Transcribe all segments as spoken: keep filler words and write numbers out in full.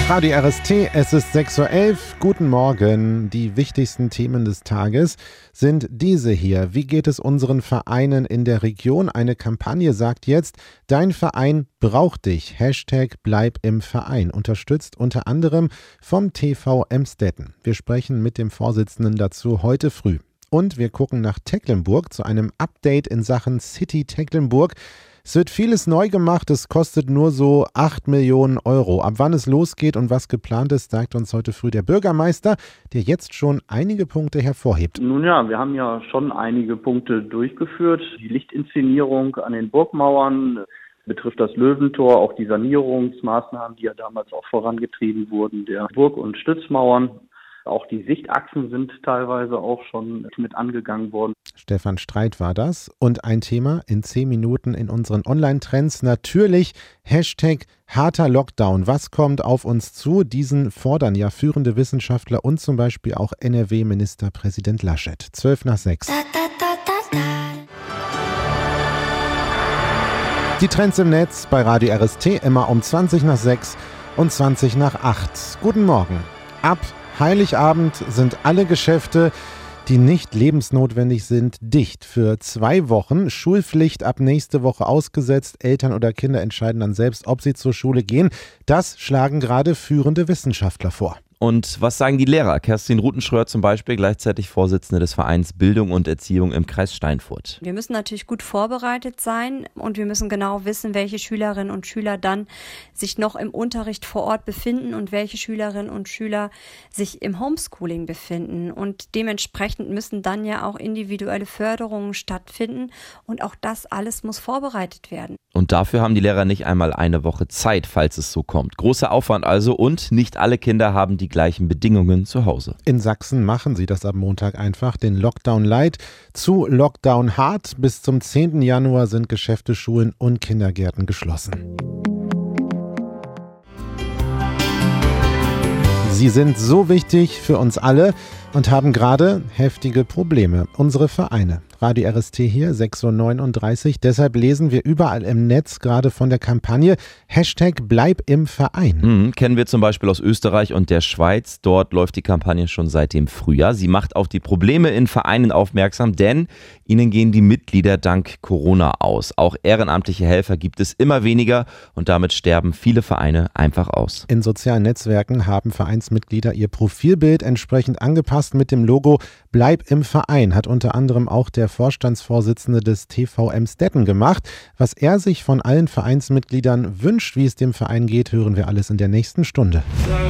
Radio R S T, es ist sechs Uhr elf. Guten Morgen. Die wichtigsten Themen des Tages sind diese hier. Wie geht es unseren Vereinen in der Region? Eine Kampagne sagt jetzt, dein Verein braucht dich. Hashtag bleib im Verein. Unterstützt unter anderem vom T V Emstetten. Wir sprechen mit dem Vorsitzenden dazu heute früh. Und wir gucken nach Tecklenburg zu einem Update in Sachen City Tecklenburg. Es wird vieles neu gemacht, es kostet nur so acht Millionen Euro. Ab wann es losgeht und was geplant ist, sagt uns heute früh der Bürgermeister, der jetzt schon einige Punkte hervorhebt. Nun ja, wir haben ja schon einige Punkte durchgeführt. Die Lichtinszenierung an den Burgmauern betrifft das Löwentor, auch die Sanierungsmaßnahmen, die ja damals auch vorangetrieben wurden, der Burg- und Stützmauern. Auch die Sichtachsen sind teilweise auch schon mit angegangen worden. Stefan Streit war das. Und ein Thema in zehn Minuten in unseren Online-Trends. Natürlich Hashtag harter Lockdown. Was kommt auf uns zu? Diesen fordern ja führende Wissenschaftler und zum Beispiel auch N R W-Ministerpräsident Laschet. zwölf nach sechs. Die Trends im Netz bei Radio R S T immer um zwanzig nach sechs und zwanzig nach acht. Guten Morgen. Ab Heiligabend sind alle Geschäfte, die nicht lebensnotwendig sind, dicht. Für zwei Wochen. Schulpflicht ab nächste Woche ausgesetzt. Eltern oder Kinder entscheiden dann selbst, ob sie zur Schule gehen. Das schlagen gerade führende Wissenschaftler vor. Und was sagen die Lehrer? Kerstin Rutenschröer zum Beispiel, gleichzeitig Vorsitzende des Vereins Bildung und Erziehung im Kreis Steinfurt. Wir müssen natürlich gut vorbereitet sein und wir müssen genau wissen, welche Schülerinnen und Schüler dann sich noch im Unterricht vor Ort befinden und welche Schülerinnen und Schüler sich im Homeschooling befinden. Und dementsprechend müssen dann ja auch individuelle Förderungen stattfinden und auch das alles muss vorbereitet werden. Und dafür haben die Lehrer nicht einmal eine Woche Zeit, falls es so kommt. Großer Aufwand also und nicht alle Kinder haben die gleichen Bedingungen zu Hause. In Sachsen machen sie das ab Montag einfach, den Lockdown Light zu Lockdown Hard. Bis zum zehnten Januar sind Geschäfte, Schulen und Kindergärten geschlossen. Sie sind so wichtig für uns alle und haben gerade heftige Probleme. Unsere Vereine. Radio R S T hier, sechs Uhr neununddreißig. Deshalb lesen wir überall im Netz gerade von der Kampagne Hashtag bleib im Verein. Mhm, kennen wir zum Beispiel aus Österreich und der Schweiz. Dort läuft die Kampagne schon seit dem Frühjahr. Sie macht auf die Probleme in Vereinen aufmerksam, denn ihnen gehen die Mitglieder dank Corona aus. Auch ehrenamtliche Helfer gibt es immer weniger und damit sterben viele Vereine einfach aus. In sozialen Netzwerken haben Vereinsmitglieder ihr Profilbild entsprechend angepasst mit dem Logo Bleib im Verein, hat unter anderem auch der Vorstandsvorsitzende des T V Emstetten gemacht. Was er sich von allen Vereinsmitgliedern wünscht, wie es dem Verein geht, hören wir alles in der nächsten Stunde.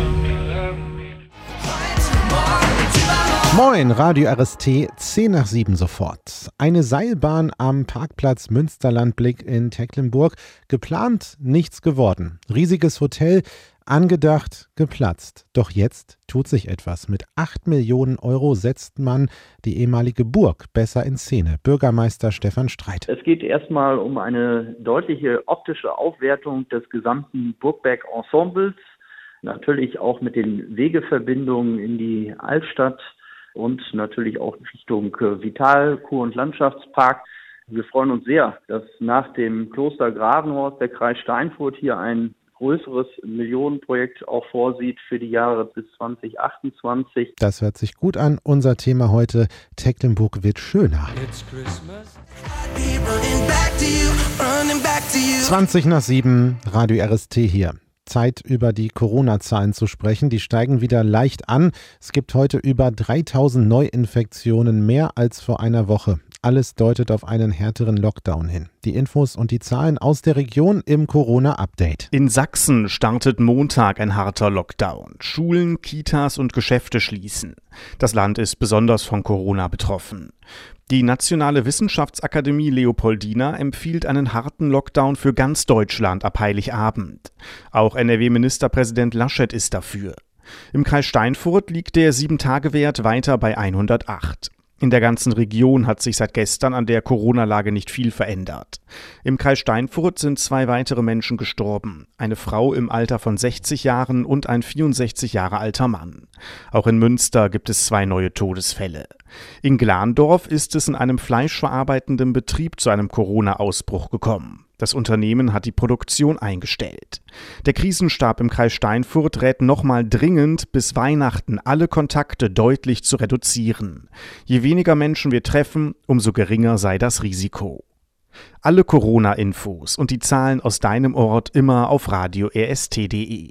Moin, Radio R S T, zehn nach sieben sofort. Eine Seilbahn am Parkplatz Münsterlandblick in Tecklenburg. Geplant, nichts geworden. Riesiges Hotel, angedacht, geplatzt. Doch jetzt tut sich etwas. Mit acht Millionen Euro setzt man die ehemalige Burg besser in Szene. Bürgermeister Stefan Streit. Es geht erstmal um eine deutliche optische Aufwertung des gesamten Burgberg-Ensembles. Natürlich auch mit den Wegeverbindungen in die Altstadt und natürlich auch Richtung Vital-, Kur- und Landschaftspark. Wir freuen uns sehr, dass nach dem Kloster Gravenhorst der Kreis Steinfurt hier ein größeres Millionenprojekt auch vorsieht für die Jahre bis zwanzig achtundzwanzig. Das hört sich gut an. Unser Thema heute, Tecklenburg wird schöner. zwanzig nach sieben, Radio R S T hier. Zeit, über die Corona-Zahlen zu sprechen. Die steigen wieder leicht an. Es gibt heute über dreitausend Neuinfektionen, mehr als vor einer Woche. Alles deutet auf einen härteren Lockdown hin. Die Infos und die Zahlen aus der Region im Corona-Update. In Sachsen startet Montag ein harter Lockdown. Schulen, Kitas und Geschäfte schließen. Das Land ist besonders von Corona betroffen. Die Nationale Wissenschaftsakademie Leopoldina empfiehlt einen harten Lockdown für ganz Deutschland ab Heiligabend. Auch N R W-Ministerpräsident Laschet ist dafür. Im Kreis Steinfurt liegt der sieben Tage Wert weiter bei hundertacht. In der ganzen Region hat sich seit gestern an der Corona-Lage nicht viel verändert. Im Kreis Steinfurt sind zwei weitere Menschen gestorben. Eine Frau im Alter von sechzig Jahren und ein vierundsechzig Jahre alter Mann. Auch in Münster gibt es zwei neue Todesfälle. In Glandorf ist es in einem fleischverarbeitenden Betrieb zu einem Corona-Ausbruch gekommen. Das Unternehmen hat die Produktion eingestellt. Der Krisenstab im Kreis Steinfurt rät nochmal dringend, bis Weihnachten alle Kontakte deutlich zu reduzieren. Je weniger Menschen wir treffen, umso geringer sei das Risiko. Alle Corona-Infos und die Zahlen aus deinem Ort immer auf radio r s t punkt d e.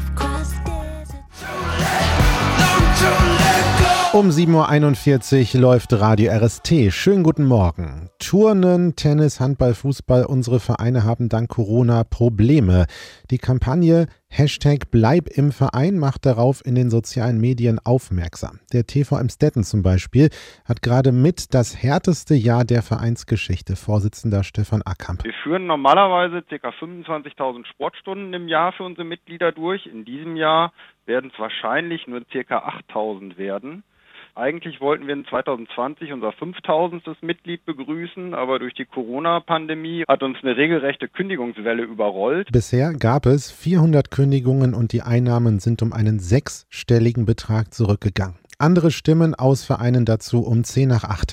Um sieben Uhr einundvierzig läuft Radio R S T. Schönen guten Morgen. Turnen, Tennis, Handball, Fußball, unsere Vereine haben dank Corona Probleme. Die Kampagne Hashtag Bleib im Verein macht darauf in den sozialen Medien aufmerksam. Der T V Emstetten zum Beispiel hat gerade mit das härteste Jahr der Vereinsgeschichte. Vorsitzender Stefan Ackamp. Wir führen normalerweise ca. fünfundzwanzigtausend Sportstunden im Jahr für unsere Mitglieder durch. In diesem Jahr werden es wahrscheinlich nur ca. achttausend werden. Eigentlich wollten wir in zwanzig zwanzig unser fünftausendstes Mitglied begrüßen, aber durch die Corona-Pandemie hat uns eine regelrechte Kündigungswelle überrollt. Bisher gab es vierhundert Kündigungen und die Einnahmen sind um einen sechsstelligen Betrag zurückgegangen. Andere Stimmen aus Vereinen dazu um zehn nach acht.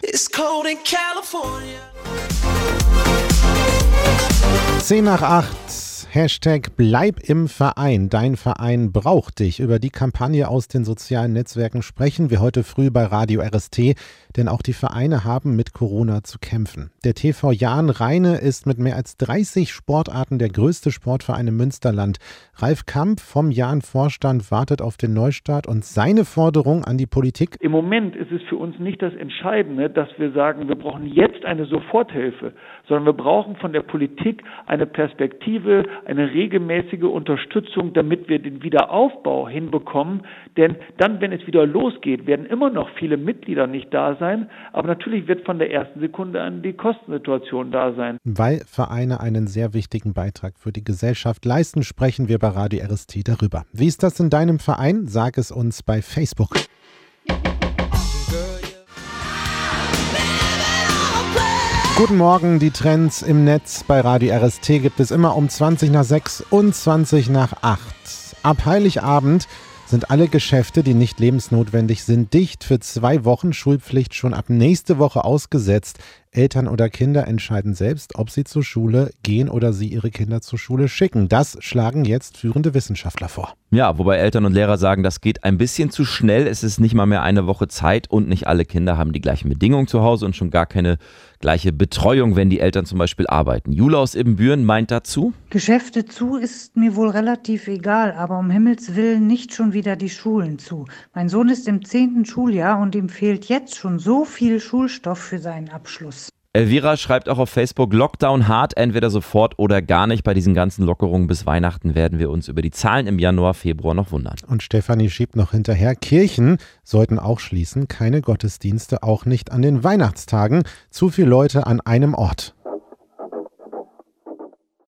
zehn nach acht. Hashtag Bleib im Verein. Dein Verein braucht dich. Über die Kampagne aus den sozialen Netzwerken sprechen wir heute früh bei Radio R S T, denn auch die Vereine haben mit Corona zu kämpfen. Der T V Jahn Rheine ist mit mehr als dreißig Sportarten der größte Sportverein im Münsterland. Ralf Kamp vom Jahn-Vorstand wartet auf den Neustart und seine Forderung an die Politik. Im Moment ist es für uns nicht das Entscheidende, dass wir sagen, wir brauchen jetzt eine Soforthilfe, sondern wir brauchen von der Politik eine Perspektive, eine regelmäßige Unterstützung, damit wir den Wiederaufbau hinbekommen. Denn dann, wenn es wieder losgeht, werden immer noch viele Mitglieder nicht da sein. Aber natürlich wird von der ersten Sekunde an die Kostensituation da sein. Weil Vereine einen sehr wichtigen Beitrag für die Gesellschaft leisten, sprechen wir bei Radio R S T darüber. Wie ist das in deinem Verein? Sag es uns bei Facebook. Guten Morgen, die Trends im Netz bei Radio R S T gibt es immer um zwanzig nach sechs und zwanzig nach acht. Ab Heiligabend sind alle Geschäfte, die nicht lebensnotwendig sind, dicht. Für zwei Wochen Schulpflicht schon ab nächste Woche ausgesetzt. Eltern oder Kinder entscheiden selbst, ob sie zur Schule gehen oder sie ihre Kinder zur Schule schicken. Das schlagen jetzt führende Wissenschaftler vor. Ja, wobei Eltern und Lehrer sagen, das geht ein bisschen zu schnell. Es ist nicht mal mehr eine Woche Zeit und nicht alle Kinder haben die gleichen Bedingungen zu Hause und schon gar keine gleiche Betreuung, wenn die Eltern zum Beispiel arbeiten. Jula aus Ibbenbüren meint dazu: Geschäfte zu ist mir wohl relativ egal, aber um Himmels Willen nicht schon wieder die Schulen zu. Mein Sohn ist im zehnten Schuljahr und ihm fehlt jetzt schon so viel Schulstoff für seinen Abschluss. Elvira schreibt auch auf Facebook: Lockdown hart, entweder sofort oder gar nicht. Bei diesen ganzen Lockerungen bis Weihnachten werden wir uns über die Zahlen im Januar, Februar noch wundern. Und Stefanie schiebt noch hinterher: Kirchen sollten auch schließen, keine Gottesdienste, auch nicht an den Weihnachtstagen. Zu viele Leute an einem Ort.